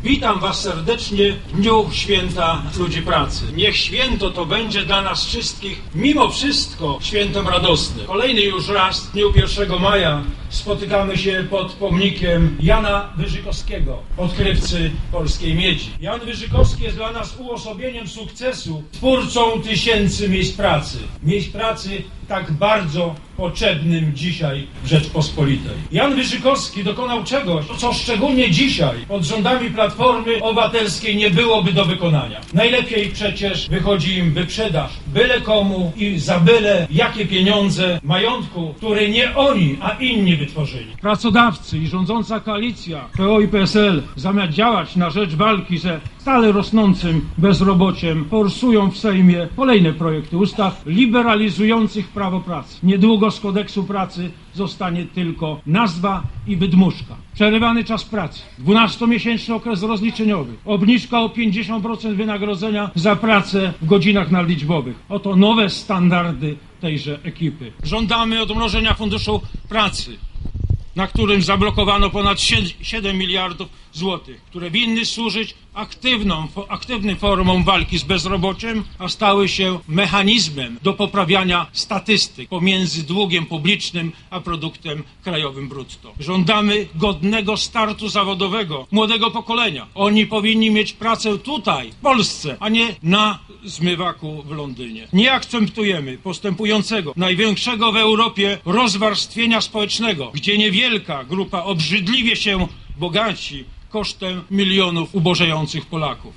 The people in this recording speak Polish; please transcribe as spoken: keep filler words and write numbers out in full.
Witam Was serdecznie w dniu święta ludzi pracy. Niech święto to będzie dla nas wszystkich, mimo wszystko, świętem radosnym. Kolejny już raz w dniu pierwszego maja spotykamy się pod pomnikiem Jana Wyżykowskiego, odkrywcy polskiej miedzi. Jan Wyżykowski jest dla nas uosobieniem sukcesu, twórcą tysięcy miejsc pracy. Miejsc pracy tak bardzo potrzebnym dzisiaj w Rzeczpospolitej. Jan Wyżykowski dokonał czegoś, co szczególnie dzisiaj pod rządami Platformy Obywatelskiej nie byłoby do wykonania. Najlepiej przecież wychodzi im wyprzedaż byle komu i za byle jakie pieniądze majątku, który nie oni, a inni wytworzyli. Pracodawcy i rządząca koalicja P O i P S L zamiast działać na rzecz walki ze stale rosnącym bezrobociem, forsują w Sejmie kolejne projekty ustaw liberalizujących prawo pracy. Niedługo z kodeksu pracy zostanie tylko nazwa i wydmuszka. Przerywany czas pracy, dwunastomiesięczny okres rozliczeniowy, obniżka o pięćdziesiąt procent wynagrodzenia za pracę w godzinach nadliczbowych. Oto nowe standardy tejże ekipy. Żądamy odmrożenia Funduszu Pracy, na którym zablokowano ponad siedem miliardów złotych, które winny służyć aktywną, aktywnym formom walki z bezrobociem, a stały się mechanizmem do poprawiania statystyk pomiędzy długiem publicznym a produktem krajowym brutto. Żądamy godnego startu zawodowego młodego pokolenia. Oni powinni mieć pracę tutaj, w Polsce, a nie na zmywaku w Londynie. Nie akceptujemy postępującego, największego w Europie rozwarstwienia społecznego, gdzie niewielka grupa obrzydliwie się bogaci kosztem milionów ubożejących Polaków.